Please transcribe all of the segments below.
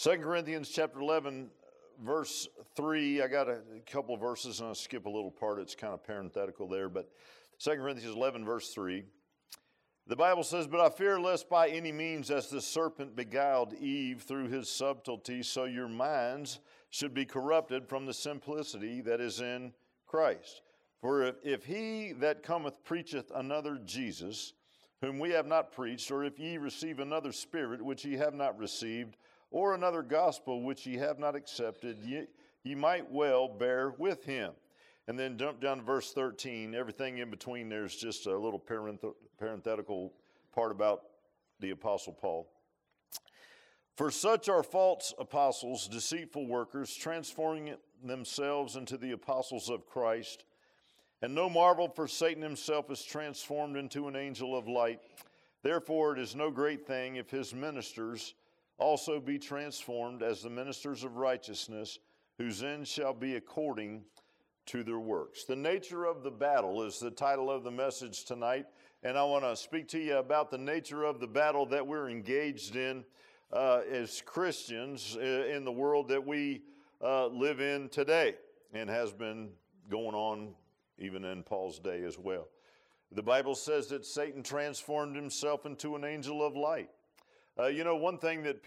2 Corinthians chapter 11, verse 3. I got a couple of verses and I'll skip a little part. It's kind of parenthetical there. But 2 Corinthians 11, verse 3. The Bible says, "But I fear lest by any means as the serpent beguiled Eve through his subtlety, so your minds should be corrupted from the simplicity that is in Christ. For if he that cometh preacheth another Jesus, whom we have not preached, or if ye receive another spirit which ye have not received, or another gospel which ye have not accepted, ye might well bear with him." And then jump down to verse 13. Everything in between there is just a little parenthetical part about the Apostle Paul. "For such are false apostles, deceitful workers, transforming themselves into the apostles of Christ. And no marvel, for Satan himself is transformed into an angel of light. Therefore it is no great thing if his ministers also be transformed as the ministers of righteousness, whose end shall be according to their works." The nature of the battle is the title of the message tonight, and I want to speak to you about the nature of the battle that we're engaged in as Christians in the world that we live in today, and has been going on even in Paul's day as well. The Bible says that Satan transformed himself into an angel of light. One thing that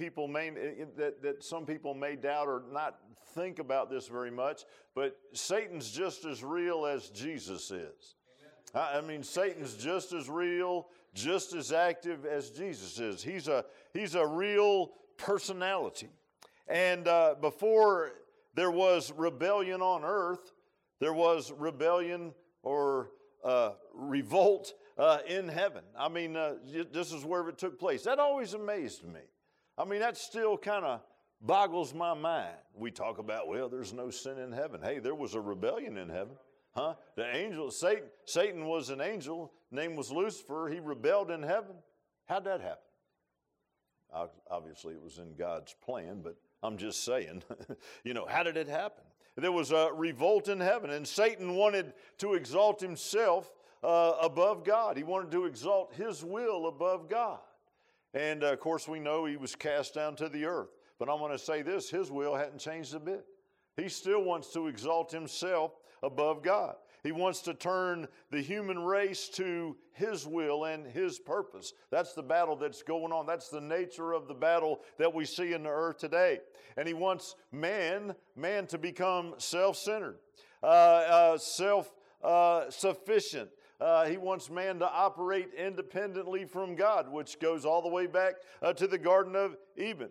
some people may doubt or not think about this very much, but Satan's just as real as Jesus is. I mean, Satan's just as real, just as active as Jesus is. He's a real personality. And before there was rebellion on earth, there was rebellion or revolt in heaven. I mean, this is where it took place. That always amazed me. I mean, that still kind of boggles my mind. We talk about, well, there's no sin in heaven. Hey, there was a rebellion in heaven. The angel, Satan was an angel. Name was Lucifer. He rebelled in heaven. How'd that happen? Obviously, it was in God's plan, but I'm just saying, how did it happen? There was a revolt in heaven, and Satan wanted to exalt himself above God. He wanted to exalt his will above God. And, of course, we know he was cast down to the earth. But I want to say this, his will hadn't changed a bit. He still wants to exalt himself above God. He wants to turn the human race to his will and his purpose. That's the battle that's going on. That's the nature of the battle that we see in the earth today. And he wants man to become self-centered, self-sufficient. He wants man to operate independently from God, which goes all the way back to the Garden of Eden.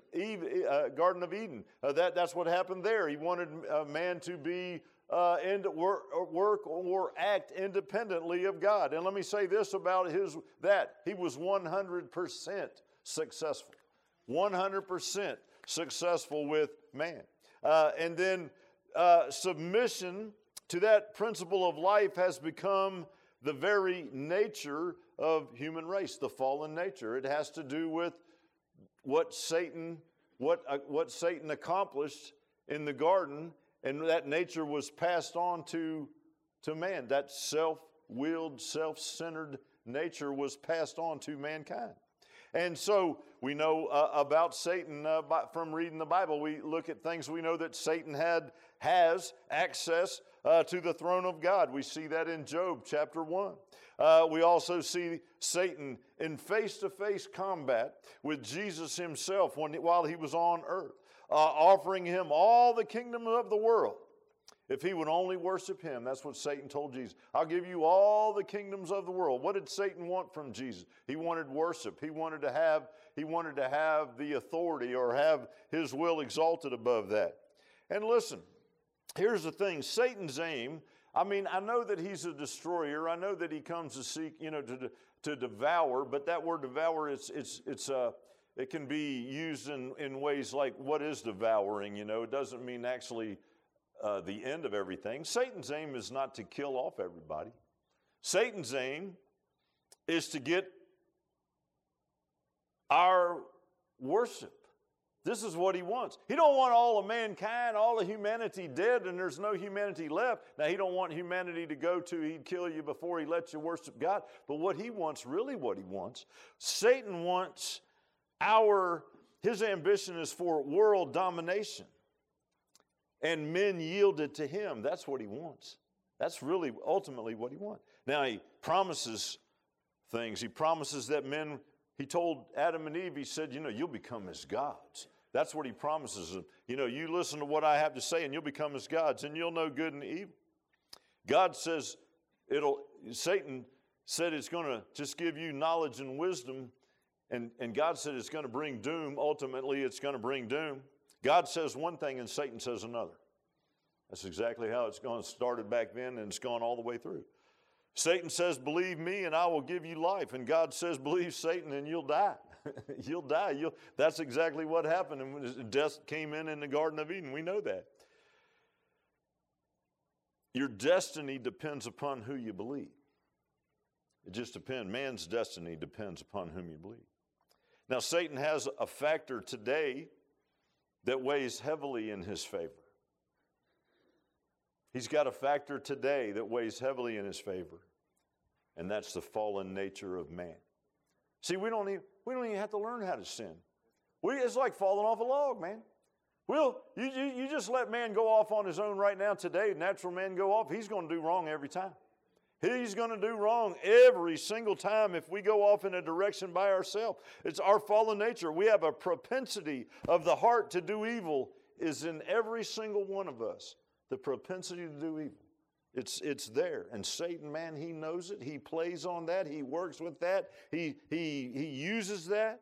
That's what happened there. He wanted man to be work or act independently of God. And let me say this about that. He was 100% successful. 100% successful with man. And then submission to that principle of life has become the very nature of human race, the fallen nature. It has to do with what Satan accomplished in the garden, and that nature was passed on to man. That self-willed, self-centered nature was passed on to mankind. And so we know about Satan from reading the Bible. We look at things, we know that Satan has access to the throne of God. We see that in Job chapter 1. We also see Satan in face-to-face combat with Jesus himself while he was on earth, offering him all the kingdom of the world if he would only worship him. That's what Satan told Jesus. I'll give you all the kingdoms of the world. What did Satan want from Jesus? He wanted worship. He wanted to have the authority or have his will exalted above that. And listen, here's the thing. Satan's aim, I know that he's a destroyer. I know that he comes to seek, to devour, but that word devour, it can be used in ways like, what is devouring? It doesn't mean actually the end of everything. Satan's aim is not to kill off everybody. Satan's aim is to get our worship. This is what he wants. He don't want all of mankind, all of humanity dead, and there's no humanity left. Now, he don't want humanity to go to, he'd kill you before he lets you worship God. But what he wants, Satan wants His ambition is for world domination. And men yielded to him. That's what he wants. That's really ultimately what he wants. Now, he promises things. He promises that men, he told Adam and Eve, he said, you'll become as gods. That's what he promises them. You listen to what I have to say and you'll become as gods and you'll know good and evil. God says Satan said it's going to just give you knowledge and wisdom. And God said it's going to bring doom. Ultimately, it's going to bring doom. God says one thing and Satan says another. That's exactly how it's gone. It started back then and it's gone all the way through. Satan says, believe me and I will give you life. And God says, believe Satan and you'll die. You'll die. That's exactly what happened. And when death came in the Garden of Eden, we know that. Your destiny depends upon who you believe. It just depends. Man's destiny depends upon whom you believe. Now, Satan has a factor today that weighs heavily in his favor. He's got a factor today that weighs heavily in his favor, and that's the fallen nature of man. See, we don't even have to learn how to sin. It's like falling off a log, man. You just let man go off on his own right now today, natural man go off, he's going to do wrong every time. He's going to do wrong every single time if we go off in a direction by ourselves. It's our fallen nature. We have a propensity of the heart to do evil is in every single one of us. The propensity to do evil. It's there. And Satan, man, he knows it. He plays on that. He works with that. He uses that.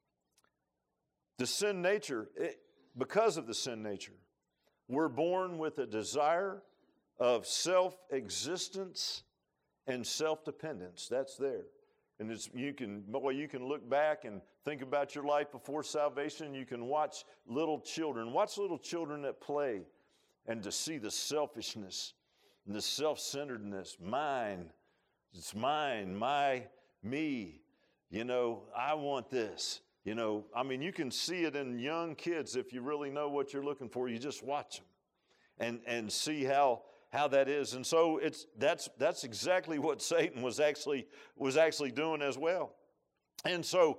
The sin nature, because of the sin nature, we're born with a desire of self-existence and self-dependence. That's there. And you can look back and think about your life before salvation. You can watch little children. Watch little children that play and to see the selfishness and the self-centeredness. Mine. It's mine, me. I want this. You can see it in young kids if you really know what you're looking for. You just watch them and see how that is. And so that's exactly what Satan was actually doing as well. And so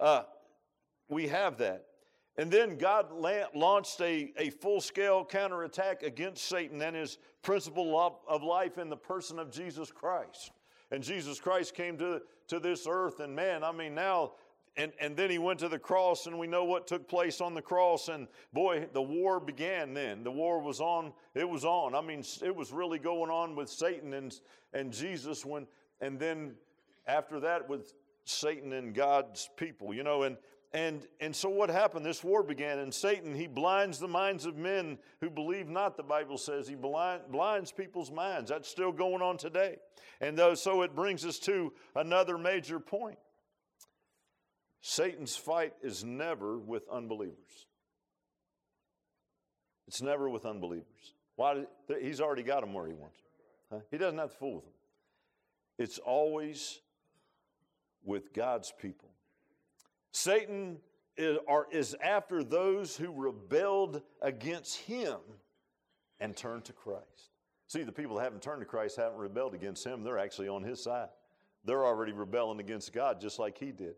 we have that. And then God launched a full-scale counterattack against Satan and his principle of life in the person of Jesus Christ. And Jesus Christ came to this earth, and man, now, and then he went to the cross, and we know what took place on the cross, and boy, the war began then. The war was on. It was on. It was really going on with Satan and Jesus and then after that with Satan and God's people, And so what happened? This war began, and Satan, he blinds the minds of men who believe not, the Bible says. He blinds people's minds. That's still going on today. And so it brings us to another major point. Satan's fight is never with unbelievers. It's never with unbelievers. Why? He's already got them where he wants them. He doesn't have to fool with them. It's always with God's people. Satan is after those who rebelled against him and turned to Christ. See, the people that haven't turned to Christ haven't rebelled against him. They're actually on his side. They're already rebelling against God just like he did.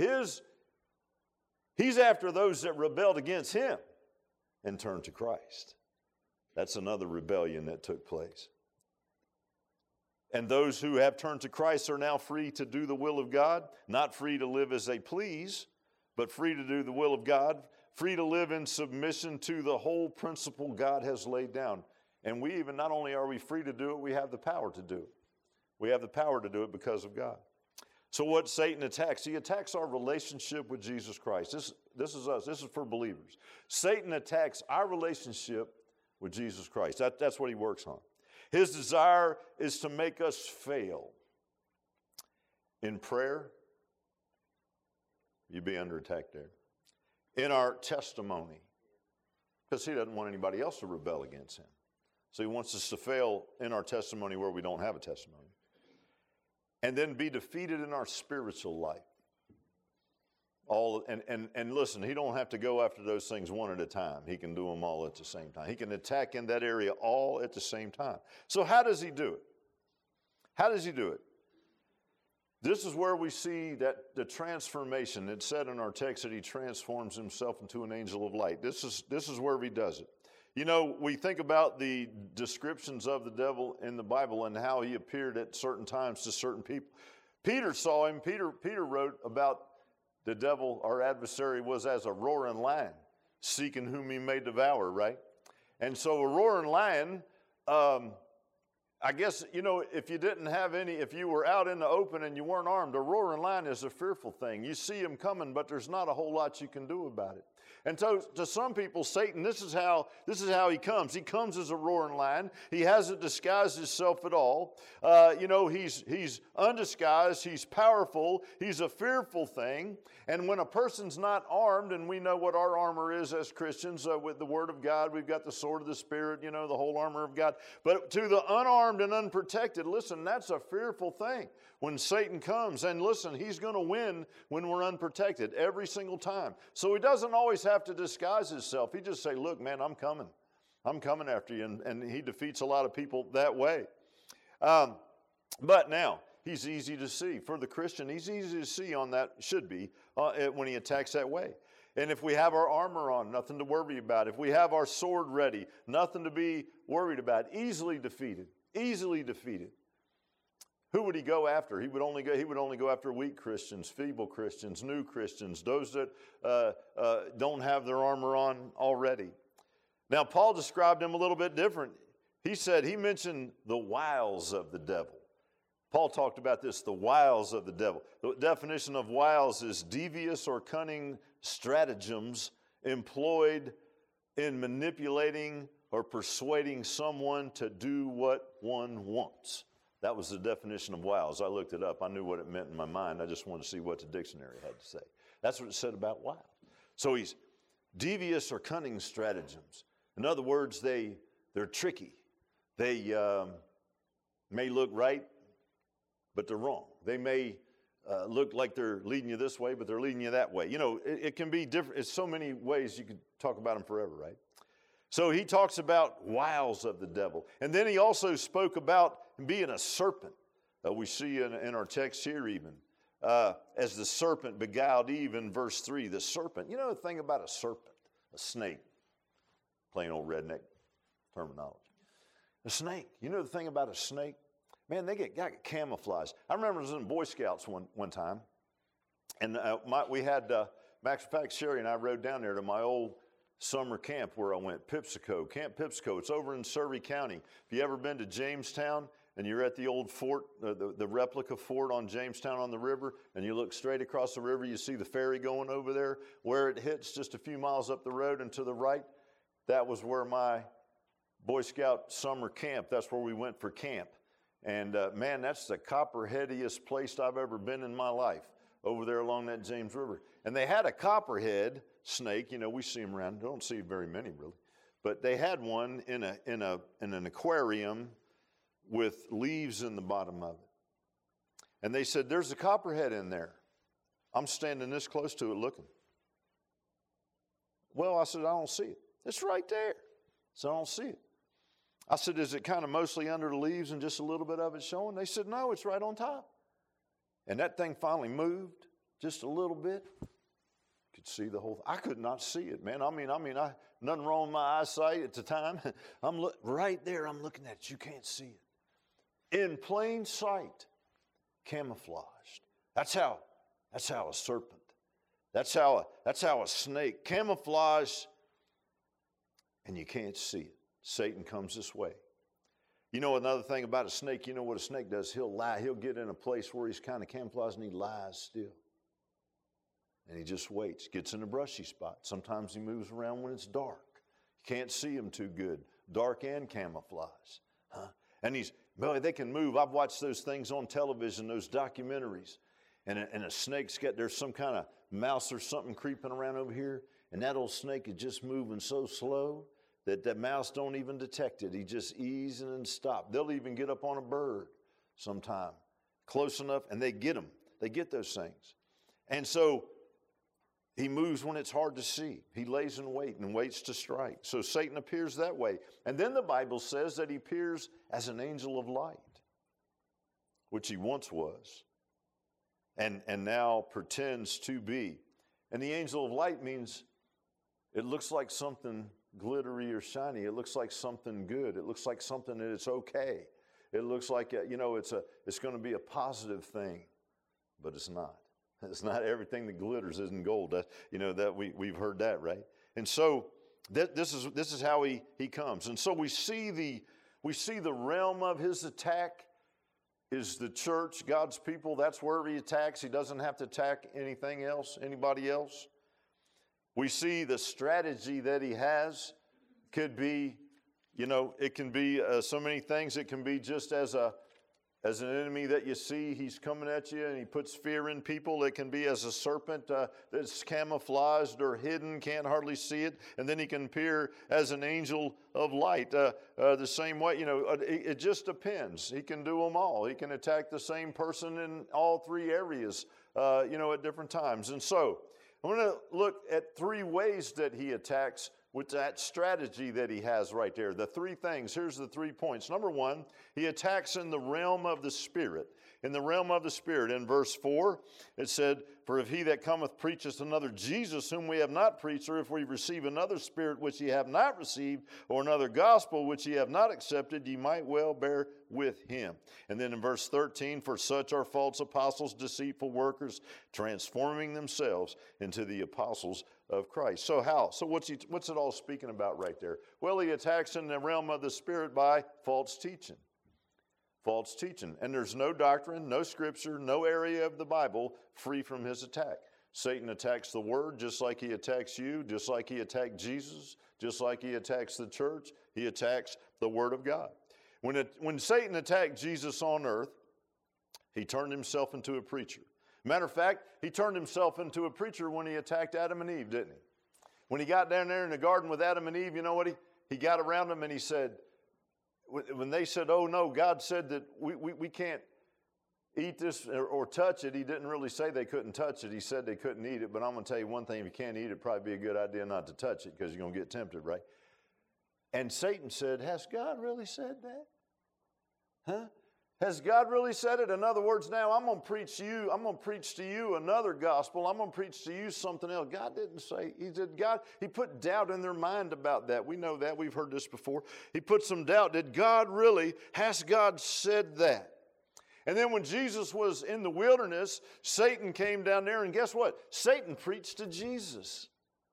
He's after those that rebelled against him and turned to Christ. That's another rebellion that took place. And those who have turned to Christ are now free to do the will of God, not free to live as they please, but free to do the will of God, free to live in submission to the whole principle God has laid down. And not only are we free to do it, we have the power to do it. We have the power to do it because of God. So what Satan attacks, he attacks our relationship with Jesus Christ. This is us. This is for believers. Satan attacks our relationship with Jesus Christ. That's what he works on. His desire is to make us fail. In prayer, you'd be under attack there. In our testimony, because he doesn't want anybody else to rebel against him. So he wants us to fail in our testimony where we don't have a testimony. And then be defeated in our spiritual life. And listen, he don't have to go after those things one at a time. He can do them all at the same time. He can attack in that area all at the same time. So how does he do it? How does he do it? This is where we see that the transformation. It said in our text that he transforms himself into an angel of light. This is where he does it. You know, we think about the descriptions of the devil in the Bible and how he appeared at certain times to certain people. Peter saw him. Peter wrote about the devil, our adversary, was as a roaring lion, seeking whom he may devour, right? And so a roaring lion, I guess, you know, if you were out in the open and you weren't armed, a roaring lion is a fearful thing. You see him coming, but there's not a whole lot you can do about it. And so to some people, Satan, this is how he comes. He comes as a roaring lion. He hasn't disguised himself at all. You know, he's undisguised. He's powerful. He's a fearful thing. And when a person's not armed, and we know what our armor is as Christians, with the Word of God, we've got the sword of the Spirit, you know, the whole armor of God. But to the unarmed and unprotected, listen, that's a fearful thing when Satan comes. And listen, he's going to win when we're unprotected every single time. So he doesn't always have to disguise himself. He just say, look, man, I'm coming. I'm coming after you. And he defeats a lot of people that way. But now, he's easy to see. For the Christian, he's easy to see on that, should be, when he attacks that way. And if we have our armor on, nothing to worry about. If we have our sword ready, nothing to be worried about. Easily defeated. Easily defeated. Who would he go after? He would only go after weak Christians, feeble Christians, new Christians, those that don't have their armor on already. Now, Paul described him a little bit different. He mentioned the wiles of the devil. Paul talked about this, the wiles of the devil. The definition of wiles is devious or cunning stratagems employed in manipulating or persuading someone to do what one wants. That was the definition of wiles. I looked it up. I knew what it meant in my mind. I just wanted to see what the dictionary had to say. That's what it said about wiles. So he's devious or cunning stratagems. In other words, they're tricky. They may look right, but they're wrong. They may look like they're leading you this way, but they're leading you that way. You know, it can be different. It's so many ways you could talk about them forever, right? So he talks about wiles of the devil. And then he also spoke about being a serpent. We see in our text here even, as the serpent beguiled Eve in verse 3. The serpent, you know the thing about a serpent, a snake, plain old redneck terminology. A snake, you know the thing about a snake? Man, they got camouflage. I remember I was in Boy Scouts one time, and we had, matter of fact, Sherry and I rode down there to my old summer camp where I went, Pipsico, Camp Pipsico. It's over in Surrey County. If you ever been to Jamestown and you're at the old fort, the replica fort on Jamestown on the river, and you look straight across the river, you see the ferry going over there. Where it hits just a few miles up the road and to the right, that was where my Boy Scout summer camp, that's where we went for camp. And man, that's the copperheadiest place I've ever been in my life, over there along that James River. And they had a copperhead snake. You know, we see them around. Don't see very many really, but they had one in an aquarium with leaves in the bottom of it. And they said, "There's a copperhead in there." I'm standing this close to it looking. Well, I said, "I don't see it." It's right there. So I don't see it. I said, "Is it kind of mostly under the leaves and just a little bit of it showing?" They said, "No, it's right on top." And that thing finally moved just a little bit. Could see the whole. I could not see it, man. I mean, nothing wrong with my eyesight at the time. I'm right there. I'm looking at it. You can't see it in plain sight, camouflaged. That's how a serpent. That's how a snake camouflaged, and you can't see it. Satan comes this way. You know another thing about a snake, you know what a snake does? He'll lie. He'll get in a place where he's kind of camouflaged and he lies still. And he just waits, gets in a brushy spot. Sometimes he moves around when it's dark. You can't see him too good. Dark and camouflage. And they can move. I've watched those things on television, those documentaries. And a snake's there's some kind of mouse or something creeping around over here. And that old snake is just moving so slow that mouse don't even detect it. He just easing and stop. They'll even get up on a bird sometime, close enough, and they get them. They get those things. And so he moves when it's hard to see. He lays in wait and waits to strike. So Satan appears that way. And then the Bible says that he appears as an angel of light, which he once was. and now pretends to be. And the angel of light means it looks like something glittery or shiny. It looks like something good. It looks like something that it's okay. It looks like, it's going to be a positive thing, but it's not. It's not. Everything that glitters isn't gold. We've heard that, right? And so this is how he comes. And so we see the realm of his attack is the church, God's people. That's where he attacks. He doesn't have to attack anything else, anybody else. We see the strategy that he has could be, it can be so many things. It can be just as an enemy that you see, he's coming at you and he puts fear in people. It can be as a serpent that's camouflaged or hidden, can't hardly see it. And then he can appear as an angel of light. The same way, it just depends. He can do them all. He can attack the same person in all three areas, at different times. And so I'm going to look at three ways that he attacks with that strategy that he has right there. The three things. Here's the 3 points. Number one, he attacks in the realm of the Spirit. In the realm of the Spirit. In verse 4, it said, "For if he that cometh preacheth another Jesus, whom we have not preached, or if we receive another spirit which ye have not received, or another gospel which ye have not accepted, ye might well bear with him." And then in verse 13, "For such are false apostles, deceitful workers, transforming themselves into the apostles of Christ." So how? So what's it all speaking about right there? Well, he attacks in the realm of the Spirit by false teaching. False teaching. And there's no doctrine, no scripture, no area of the Bible free from his attack. Satan attacks the Word just like he attacks you, just like he attacked Jesus, just like he attacks the church. He attacks the Word of God. When Satan attacked Jesus on earth, he turned himself into a preacher. Matter of fact, he turned himself into a preacher when he attacked Adam and Eve, didn't he? When he got down there in the garden with Adam and Eve, you know what? He got around them and he said, when they said, "Oh no, God said that we can't eat this or touch it," he didn't really say they couldn't touch it. He said they couldn't eat it. But I'm going to tell you one thing: if you can't eat it, it'd probably be a good idea not to touch it because you're going to get tempted, right? And Satan said, "Has God really said that? Huh? Has God really said it?" In other words, now I'm going to preach to you another gospel. I'm going to preach to you something else. God didn't say. He put doubt in their mind about that. We know that. We've heard this before. He put some doubt. Has God said that? And then when Jesus was in the wilderness, Satan came down there, and guess what? Satan preached to Jesus.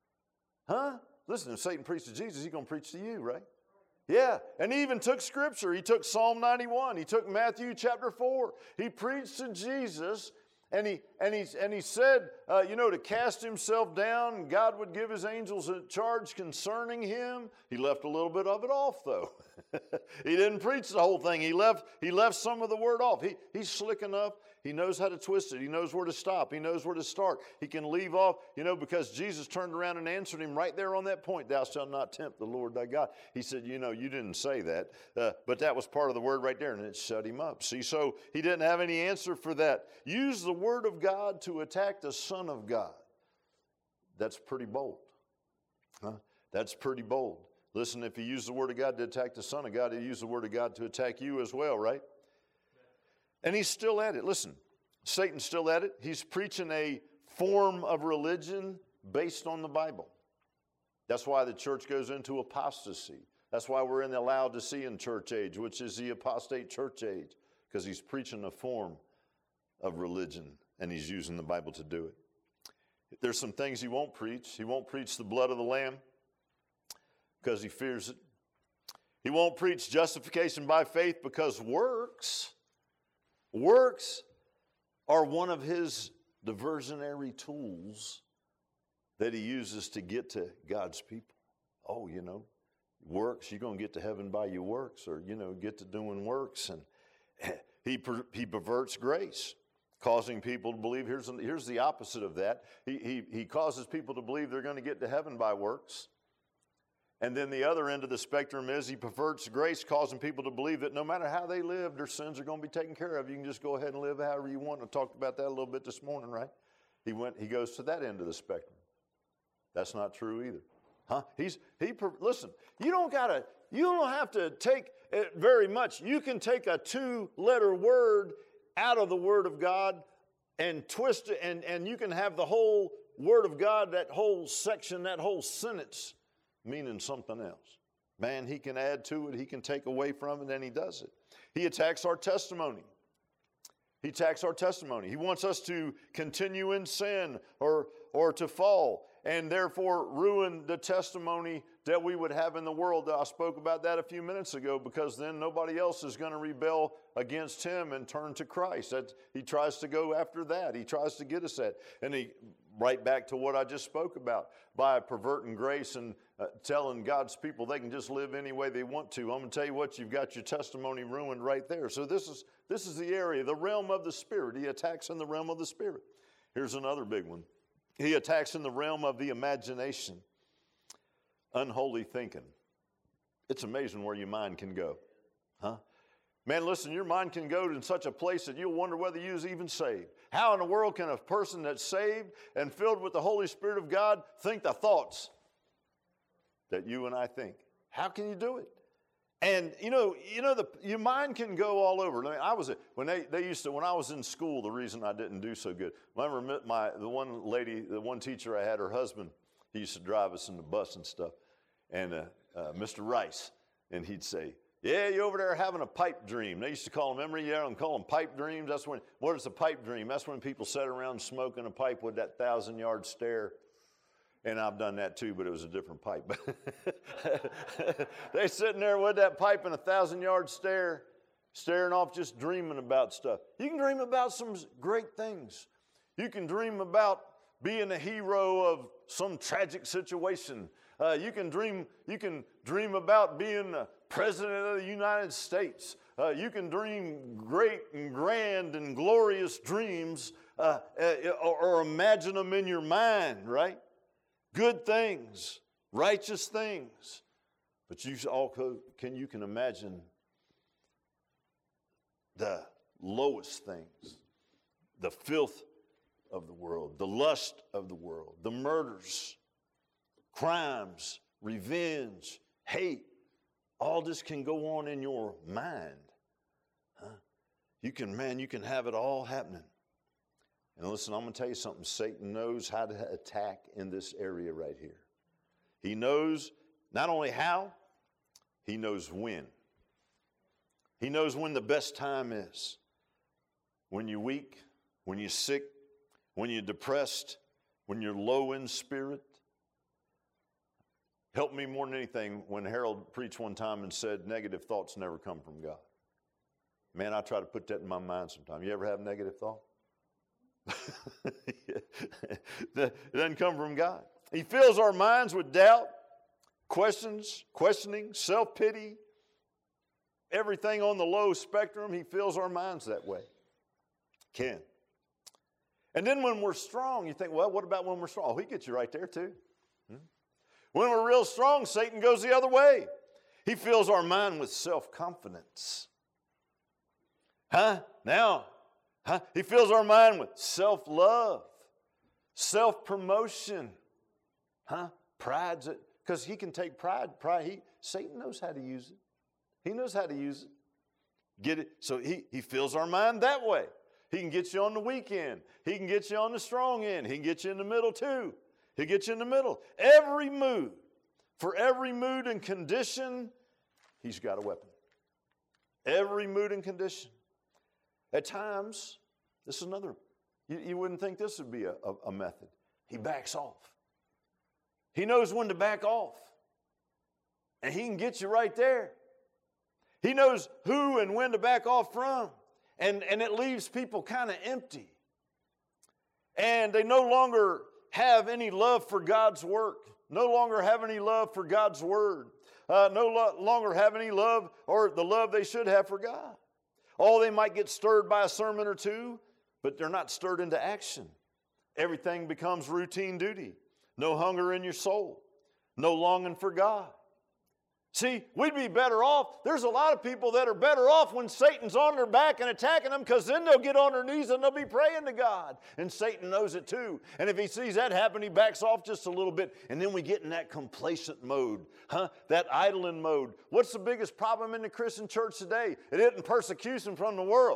Huh? Listen, if Satan preached to Jesus, he's going to preach to you, right? Yeah, and he even took scripture. He took Psalm 91. He took Matthew chapter 4. He preached to Jesus, and he said, to cast himself down. God would give his angels a charge concerning him. He left a little bit of it off, though. He didn't preach the whole thing. He left some of the word off. He's slick enough. He knows how to twist it. He knows where to stop. He knows where to start. He can leave off, because Jesus turned around and answered him right there on that point. "Thou shalt not tempt the Lord thy God." He said, you didn't say that. But that was part of the word right there, and it shut him up. See, so he didn't have any answer for that. Use the word of God to attack the Son of God. That's pretty bold. Huh? That's pretty bold. Listen, if you use the word of God to attack the Son of God, he'll use the word of God to attack you as well, right? And he's still at it. Listen, Satan's still at it. He's preaching a form of religion based on the Bible. That's why the church goes into apostasy. That's why we're in the Laodicean church age, which is the apostate church age, because he's preaching a form of religion, and he's using the Bible to do it. There's some things he won't preach. He won't preach the blood of the Lamb because he fears it. He won't preach justification by faith because works are one of his diversionary tools that he uses to get to God's people. Oh, works, you're going to get to heaven by your works, or, get to doing works. And he perverts grace, causing people to believe, here's the opposite of that. He causes people to believe they're going to get to heaven by works. And then the other end of the spectrum is he perverts grace, causing people to believe that no matter how they live, their sins are going to be taken care of. You can just go ahead and live however you want. I talked about that a little bit this morning, right? He goes to that end of the spectrum. That's not true either. Huh? Listen, you don't have to take it very much. You can take a 2-letter word out of the Word of God and twist it, and you can have the whole Word of God, that whole section, that whole sentence, meaning something else. Man, he can add to it, he can take away from it, and he does it. He attacks our testimony. He attacks our testimony. He wants us to continue in sin or to fall and therefore ruin the testimony that we would have in the world. I spoke about that a few minutes ago, because then nobody else is going to rebel against him and turn to Christ. He tries to go after that. He tries to get us that. And right back to what I just spoke about, by perverting grace and telling God's people they can just live any way they want to. I'm going to tell you what, you've got your testimony ruined right there. So this is the area, the realm of the Spirit. He attacks in the realm of the Spirit. Here's another big one. He attacks in the realm of the imagination. Unholy thinking. It's amazing where your mind can go. Huh? Man, listen, your mind can go in such a place that you'll wonder whether you was even saved. How in the world can a person that's saved and filled with the Holy Spirit of God think the thoughts that you and I think? How can you do it? And your mind can go all over. I mean, when I was in school, the reason I didn't do so good. When I remember the one lady, the one teacher I had, her husband, he used to drive us in the bus and stuff, and Mr. Rice, and he'd say, "Yeah, you over there having a pipe dream." They used to call them, remember, and call them pipe dreams. What is a pipe dream? That's when people sit around smoking a pipe with that 1,000-yard stare. And I've done that too, but it was a different pipe. They sitting there with that pipe and a 1,000-yard stare, staring off, just dreaming about stuff. You can dream about some great things. You can dream about being a hero of some tragic situation. You can dream about being the President of the United States. You can dream great and grand and glorious dreams, or imagine them in your mind, right? Good things, righteous things. But you can imagine the lowest things, the filth of the world, the lust of the world, the murders, crimes, revenge, hate. All this can go on in your mind. Huh? You can have it all happening. And listen, I'm going to tell you something. Satan knows how to attack in this area right here. He knows not only how, he knows when. He knows when the best time is. When you're weak, when you're sick, when you're depressed, when you're low in spirit. Helped me more than anything when Harold preached one time and said, negative thoughts never come from God. Man, I try to put that in my mind sometimes. You ever have negative thoughts? It doesn't come from God. He fills our minds with doubt, questioning, self-pity, everything on the low spectrum. He fills our minds that way. Can. And then when we're strong, you think, well, what about when we're strong? Oh, he gets you right there too. When we're real strong, Satan goes the other way. He fills our mind with self-confidence. He fills our mind with self-love, self-promotion. Pride's it, because he can take pride. Satan knows how to use it. He knows how to use it. Get it? So he fills our mind that way. He can get you on the weak end. He can get you on the strong end. He can get you in the middle too. He gets you in the middle. For every mood and condition, he's got a weapon. Every mood and condition. At times, this is another, you wouldn't think this would be a method. He backs off. He knows when to back off. And he can get you right there. He knows who and when to back off from. And it leaves people kind of empty. And they no longer have any love for God's work. No longer have any love for God's word. No longer have any love, or the love they should have for God. Oh, they might get stirred by a sermon or two, but they're not stirred into action. Everything becomes routine duty. No hunger in your soul. No longing for God. See, we'd be better off. There's a lot of people that are better off when Satan's on their back and attacking them, because then they'll get on their knees and they'll be praying to God. And Satan knows it too. And if he sees that happen, he backs off just a little bit. And then we get in that complacent mode, that idling mode. What's the biggest problem in the Christian church today? It isn't persecution from the world.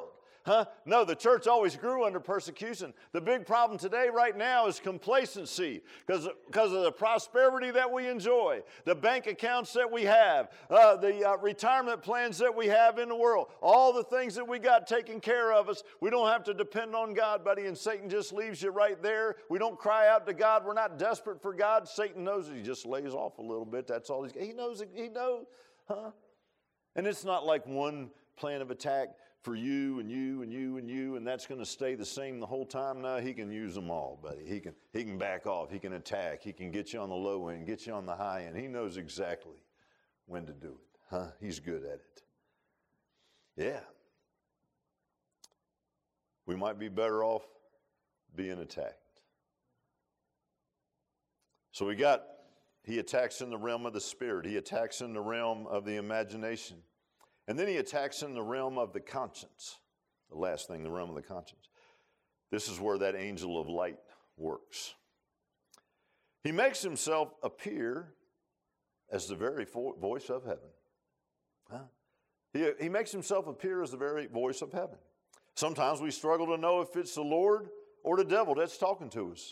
Huh? No, the church always grew under persecution. The big problem today, right now, is complacency because of the prosperity that we enjoy, the bank accounts that we have, the retirement plans that we have in the world, all the things that we got taken care of us. We don't have to depend on God, buddy, and Satan just leaves you right there. We don't cry out to God. We're not desperate for God. Satan knows it. He just lays off a little bit. That's all he knows. He knows, huh? And it's not like one plan of attack for you and you and you and you, and that's going to stay the same the whole time. No, he can use them all, buddy. He can back off. He can attack. He can get you on the low end, get you on the high end. He knows exactly when to do it. Huh? He's good at it. Yeah. We might be better off being attacked. So he attacks in the realm of the spirit. He attacks in the realm of the imagination. And then he attacks in the realm of the conscience. The last thing, the realm of the conscience. This is where that angel of light works. He makes himself appear as the very voice of heaven. Huh? He makes himself appear as the very voice of heaven. Sometimes we struggle to know if it's the Lord or the devil that's talking to us.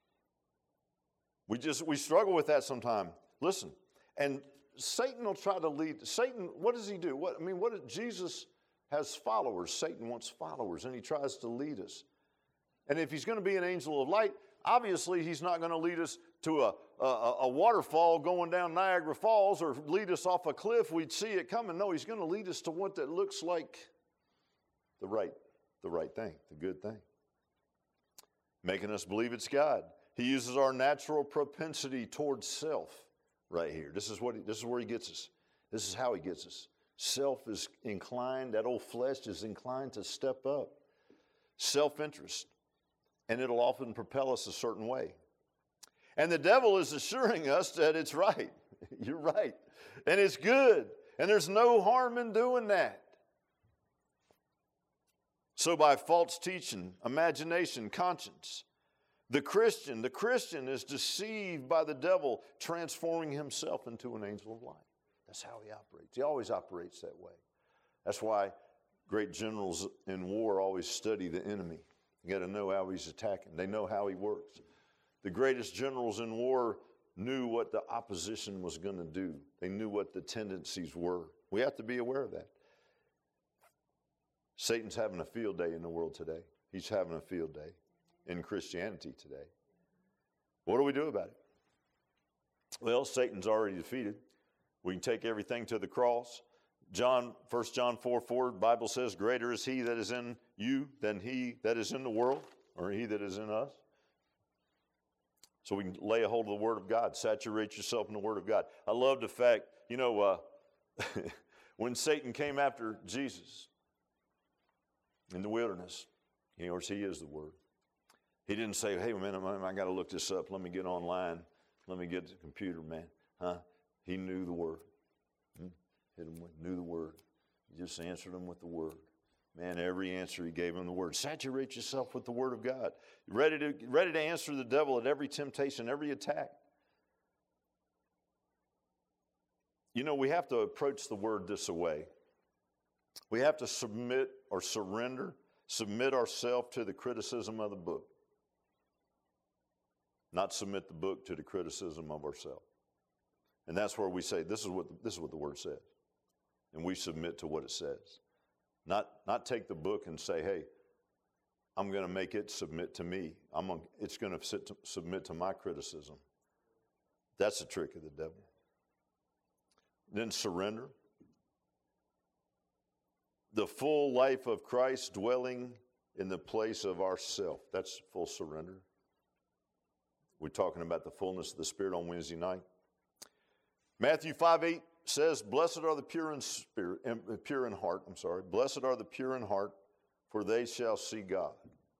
We struggle with that sometimes. Listen, and Satan will try to lead. Satan, what does he do? Jesus has followers. Satan wants followers, and he tries to lead us. And if he's going to be an angel of light, obviously he's not going to lead us to a waterfall going down Niagara Falls or lead us off a cliff. We'd see it coming. No, he's going to lead us to what that looks like the right thing, the good thing. Making us believe it's God. He uses our natural propensity towards self. Right here. This is where he gets us. This is how he gets us. Self is inclined, that old flesh is inclined to step up. Self-interest. And it'll often propel us a certain way. And the devil is assuring us that it's right. You're right. And it's good. And there's no harm in doing that. So by false teaching, imagination, conscience, the Christian is deceived by the devil, transforming himself into an angel of light. That's how he operates. He always operates that way. That's why great generals in war always study the enemy. You got to know how he's attacking. They know how he works. The greatest generals in war knew what the opposition was going to do. They knew what the tendencies were. We have to be aware of that. Satan's having a field day in the world today. He's having a field day in Christianity today. What do we do about it? Well, Satan's already defeated. We can take everything to the cross. 1 John 4:4, the Bible says, greater is he that is in you than he that is in the world, or he that is in us. So we can lay a hold of the Word of God, saturate yourself in the Word of God. I love the fact, when Satan came after Jesus in the wilderness, he is the Word. He didn't say, hey, man, I got to look this up. Let me get online. Let me get the computer, man. Huh? He knew the Word. Knew the Word. He just answered him with the Word. Man, every answer he gave him the Word. Saturate yourself with the Word of God. Ready to answer the devil at every temptation, every attack. We have to approach the Word this way. We have to submit ourselves to the criticism of the book. Not submit the book to the criticism of ourselves. And that's where we say, this is what the Word says. And we submit to what it says. Not take the book and say, hey, I'm going to make it submit to me. It's going to submit to my criticism. That's the trick of the devil. Then surrender. The full life of Christ dwelling in the place of ourself. That's full surrender. We're talking about the fullness of the Spirit on Wednesday night. Matthew 5:8 says, blessed are the pure in heart. Blessed are the pure in heart, for they shall see God.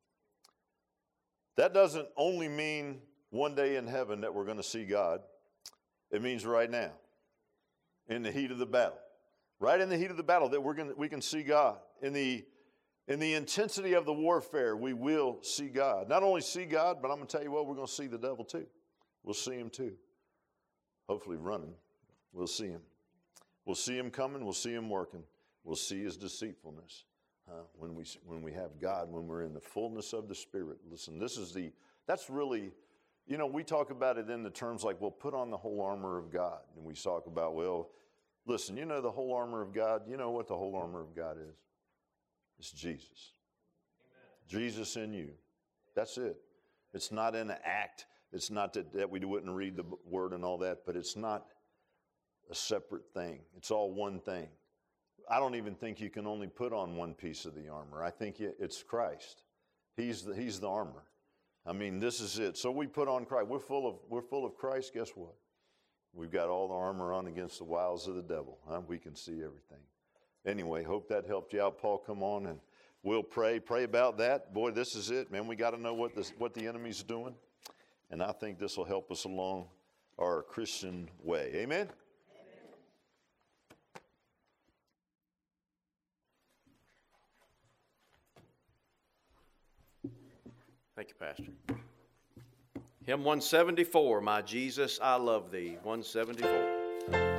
That doesn't only mean one day in heaven that we're going to see God. It means right now, in the heat of the battle. Right in the heat of the battle that we can see God. In the intensity of the warfare, we will see God. Not only see God, but I'm going to tell you what, we're going to see the devil too. We'll see him too. Hopefully running. We'll see him. We'll see him coming. We'll see him working. We'll see his deceitfulness. When we have God, when we're in the fullness of the Spirit. Listen, that's really, we talk about it in the terms like, well, put on the whole armor of God. And we talk about, well, listen, the whole armor of God, you know what the whole armor of God is? It's Jesus. Amen. Jesus in you. That's it. It's not in an act. It's not that we wouldn't read the word and all that, but it's not a separate thing. It's all one thing. I don't even think you can only put on one piece of the armor. I think it's Christ. He's the armor. I mean, this is it. So we put on Christ. We're full of Christ. Guess what? We've got all the armor on against the wiles of the devil. We can see everything. Anyway, hope that helped you out. Paul, come on and we'll pray. Pray about that. Boy, this is it, man. We got to know what the enemy's doing. And I think this will help us along our Christian way. Amen? Thank you, Pastor. Hymn 174, My Jesus, I Love Thee, 174.